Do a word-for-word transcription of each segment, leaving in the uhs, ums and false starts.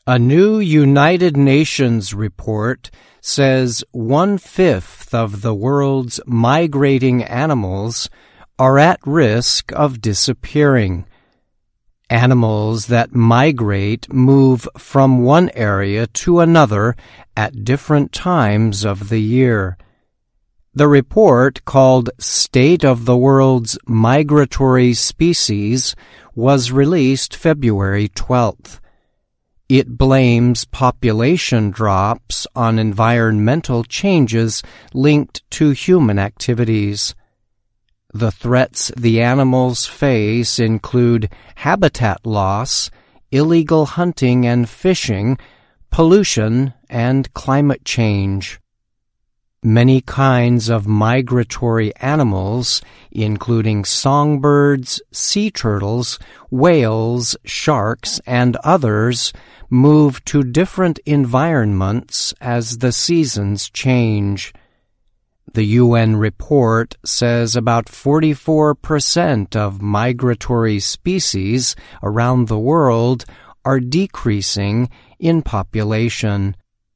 A new United Nations report says one-fifth of the world's migrating animals are at risk of disappearing. Animals that migrate move from one area to another at different times of the year. The report, called State of the World's Migratory Species, was released February twelfth. It blames population drops on environmental changes linked to human activities. The threats the animals face include habitat loss, illegal hunting and fishing, pollution, and climate change. Many kinds of migratory animals, including songbirds, sea turtles, whales, sharks, and others, move to different environments as the seasons change. The U N report says about forty-four percent of migratory species around the world are decreasing in population.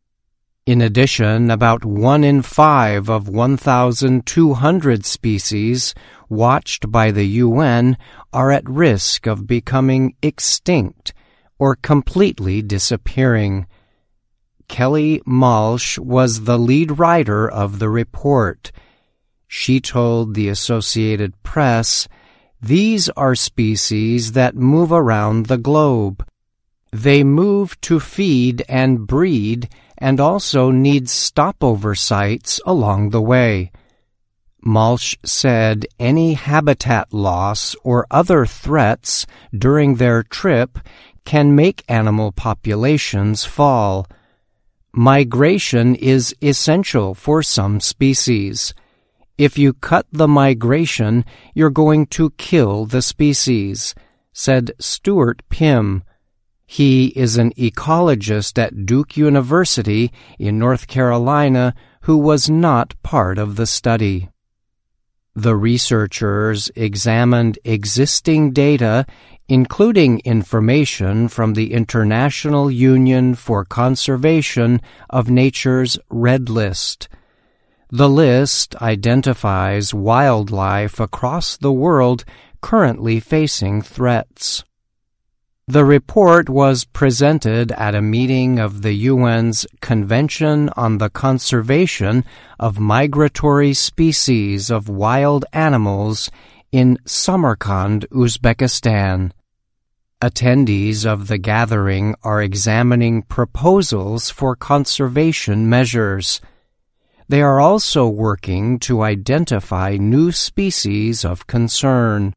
In addition, about one in five of one thousand two hundred species watched by the U N are at risk of becoming extinct or completely disappearing. Kelly Malsh was the lead writer of the report. She told the Associated Press, "These are species that move around the globe. They move to feed and breed and also need stopover sites along the way." Malsh said any habitat loss or other threats during their trip can make animal populations fall. Migration is essential for some species. If you cut the migration, you're going to kill the species, said Stuart Pym. He is an ecologist at Duke University in North Carolina who was not part of the study. The researchers examined existing data, including information from the International Union for Conservation of Nature's Red List. The list identifies wildlife across the world currently facing threats. The report was presented at a meeting of the U N's Convention on the Conservation of Migratory Species of Wild Animals in Samarkand, Uzbekistan. Attendees of the gathering are examining proposals for conservation measures. They are also working to identify new species of concern.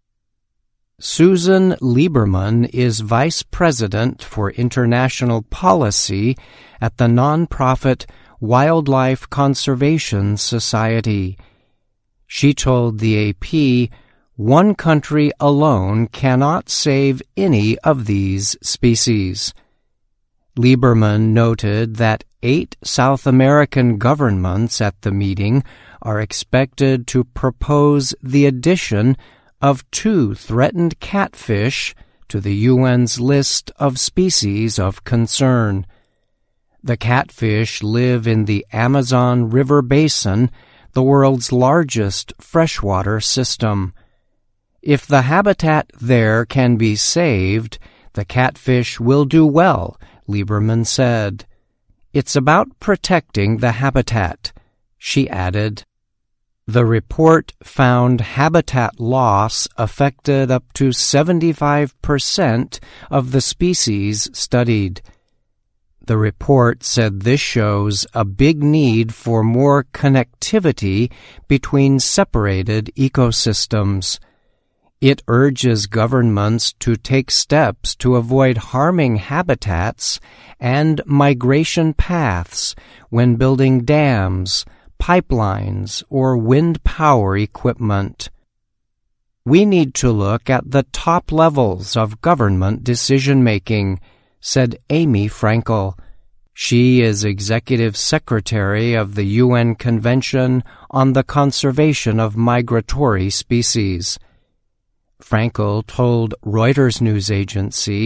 Susan Lieberman is Vice President for International Policy at the nonprofit Wildlife Conservation Society. She told the A P, "One country alone cannot save any of these species." Lieberman noted that eight South American governments at the meeting are expected to propose the addition of two threatened catfish to the U N's list of species of concern. The catfish live in the Amazon River Basin, the world's largest freshwater system. If the habitat there can be saved, the catfish will do well, Lieberman said. "It's about protecting the habitat," she added. The report found habitat loss affected up to seventy-five percent of the species studied. The report said this shows a big need for more connectivity between separated ecosystems. It urges governments to take steps to avoid harming habitats and migration paths when building dams, pipelines, or wind power equipment. "We need to look at the top levels of government decision-making," said Amy Frankel. She is Executive Secretary of the U N Convention on the Conservation of Migratory Species. Frankel told Reuters news agency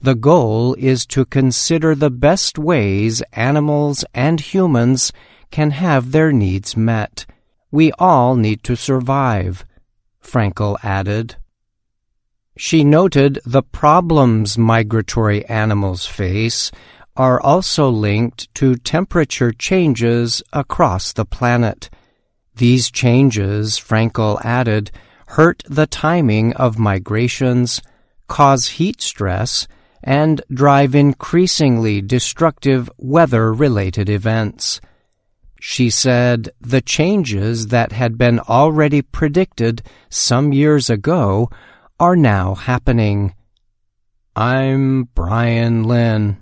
The goal is to consider the best ways animals and humans can have their needs met. We all need to survive, Frankel added. She noted the problems migratory animals face are also linked to temperature changes across the planet. These changes, Frankel added, hurt the timing of migrations, cause heat stress, and drive increasingly destructive weather-related events. She said the changes that had been already predicted some years ago are now happening. I'm Brian Lynn.